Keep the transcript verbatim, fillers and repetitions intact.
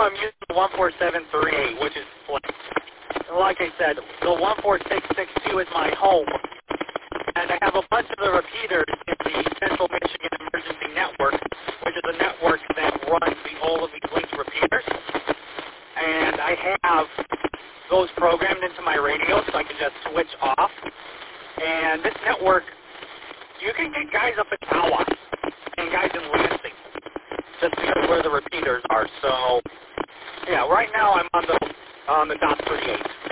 I'm using the one four seven three eight, which is, like, like I said, the one four six six two is my home. And I have a bunch of the repeaters in the Central Michigan Emergency Network, which is a network that runs the, all of these linked repeaters. And I have those programmed into my radio so I can just switch off. And this network, you can get guys up in Tawas and guys in Lansing just because of where the repeaters are. So, yeah, right now I'm on the on the dot thirty-eight.